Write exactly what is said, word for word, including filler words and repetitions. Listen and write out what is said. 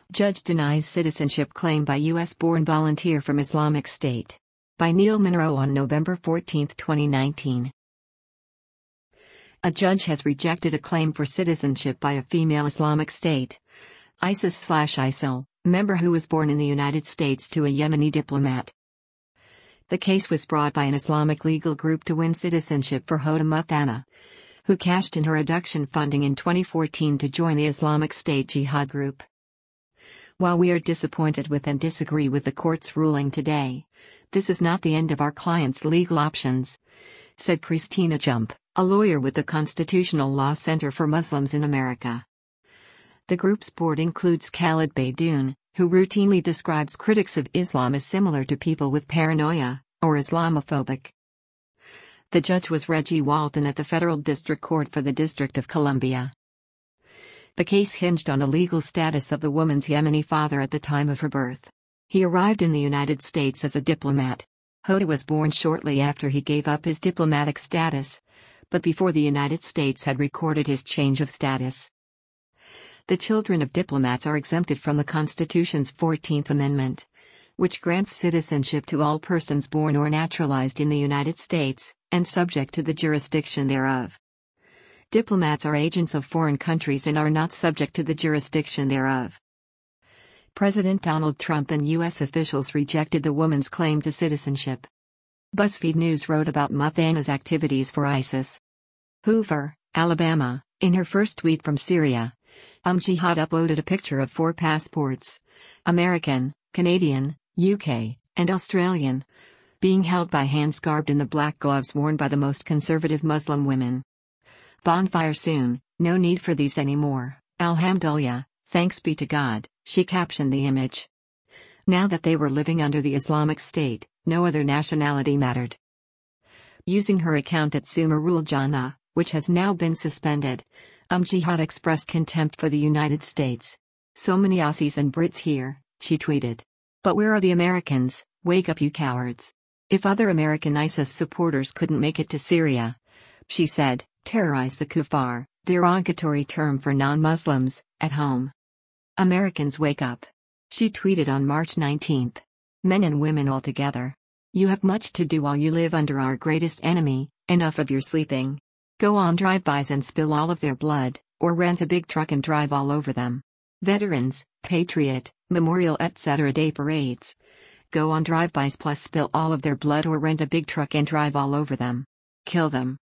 Judge denies citizenship claim by U S-born volunteer from Islamic State. By Neil Monroe on November fourteenth, twenty nineteen. A judge has rejected a claim for citizenship by a female Islamic State ISIS/I S I L member who was born in the United States to a Yemeni diplomat. The case was brought by an Islamic legal group to win citizenship for Hoda Muthana, who cashed in her abduction funding in twenty fourteen to join the Islamic State Jihad group. While we are disappointed with and disagree with the court's ruling today, this is not the end of our client's legal options, said Christina Jump, a lawyer with the Constitutional Law Center for Muslims in America. The group's board includes Khalid Beydoun, who routinely describes critics of Islam as similar to people with paranoia, or Islamophobic. The judge was Reggie Walton at the Federal District Court for the District of Columbia. The case hinged on the legal status of the woman's Yemeni father at the time of her birth. He arrived in the United States as a diplomat. Hoda was born shortly after he gave up his diplomatic status, but before the United States had recorded his change of status. The children of diplomats are exempted from the Constitution's fourteenth Amendment, which grants citizenship to all persons born or naturalized in the United States, and subject to the jurisdiction thereof. Diplomats are agents of foreign countries and are not subject to the jurisdiction thereof. President Donald Trump and U S officials rejected the woman's claim to citizenship. BuzzFeed News wrote about Muthana's activities for ISIS. Hoover, Alabama, in her first tweet from Syria, Umm Jihad uploaded a picture of four passports, American, Canadian, U K, and Australian, being held by hands garbed in the black gloves worn by the most conservative Muslim women. Bonfire soon, no need for these anymore, Alhamdulillah, thanks be to God, she captioned the image. Now that they were living under the Islamic State, no other nationality mattered. Using her account at Sumarul Jannah, which has now been suspended, Umm Jihad expressed contempt for the United States. So many Aussies and Brits here, she tweeted. But where are the Americans? Wake up, you cowards. If other American ISIS supporters couldn't make it to Syria, she said, terrorize the kuffar, derogatory term for non-Muslims, at home. Americans wake up. She tweeted on March nineteenth. Men and women all together. You have much to do while you live under our greatest enemy, enough of your sleeping. Go on drive-bys and spill all of their blood, or rent a big truck and drive all over them. Veterans, Patriot, Memorial et cetera Day parades. Go on drive-bys plus spill all of their blood or rent a big truck and drive all over them. Kill them.